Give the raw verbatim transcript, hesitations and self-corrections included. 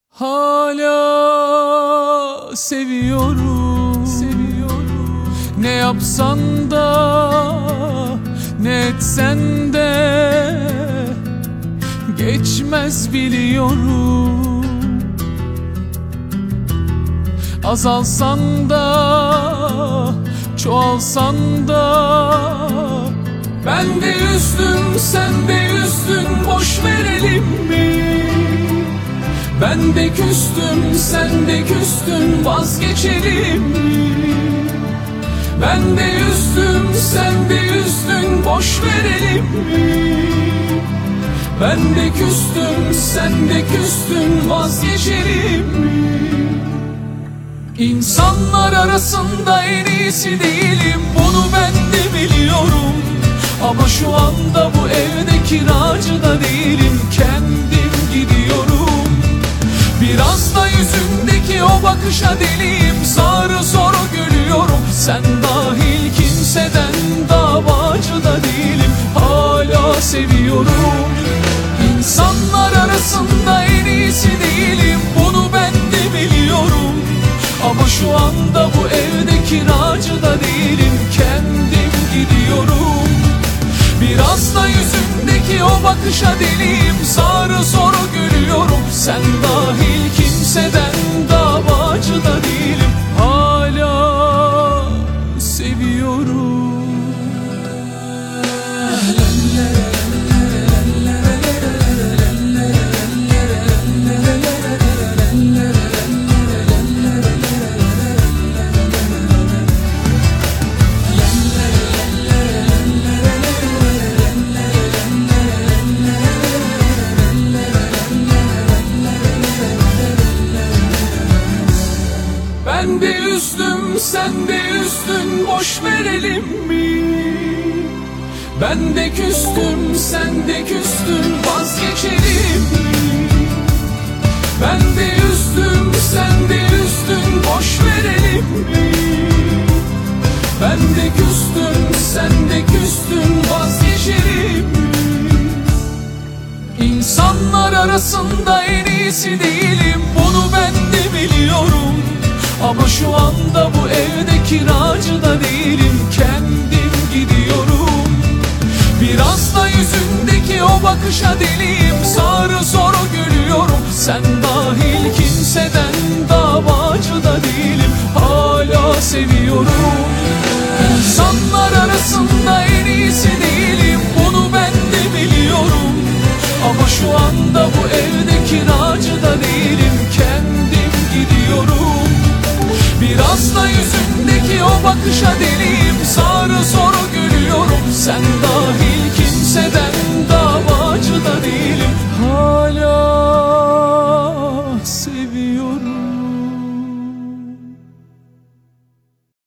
Hala seviyorum, seviyorum. Ne yapsan da, ne etsen de geçmez biliyorum. Azalsan da, çoğalsan da, ben de üzdüm, sen de üzdün, boş verelim mi? Ben de küstüm, sen de küstün, vazgeçelim mi? Ben de üzdüm, sen de üzdün, boş verelim mi? Ben de küstüm, sen de küstün, vazgeçelim mi? İnsanlar arasında en iyisi değilim, bunu ben de biliyorum. Ama şu anda bu evde kiracı da değilim, kendim gidiyorum. Biraz da yüzündeki o bakışa deliyim, sarı soru gülüyorum. Sen dahil kimseden davacı da değilim, hala seviyorum. İnsanlar arasında en iyisi değilim, bunu ben de biliyorum. Ama şu anda bu evde kiracı da değilim, kendim gidiyorum. Biraz da yüzündeki o bakışa deliyim, sarı soru gülüyorum. Sen dahil kimseden davacı da değilim, hala seviyorum. Ben de üzdüm, sen de üzdün, boş verelim mi? Ben de küstüm, sen de küstün, vazgeçelim mi? Ben de üzdüm, sen de üzdün, boş verelim mi? Ben de küstüm, sen de küstün, vazgeçelim mi? İnsanlar arasında en iyisi değilim, bunu ben de biliyorum. Ama şu anda bu evde kiracı da değilim, kendim gidiyorum. Biraz da yüzündeki o bakışa deliyim, sarı soru gülüyorum. Sen dahil kimseden davacı da değilim, hala seviyorum. İnsanlar arasında en iyisi değilim, bunu ben de biliyorum. Ama şu anda bu evde kiracı da değilim, kendim gidiyorum. Biraz da yüzündeki o bakışa deliyim, sarı soru gülüyorum. Sen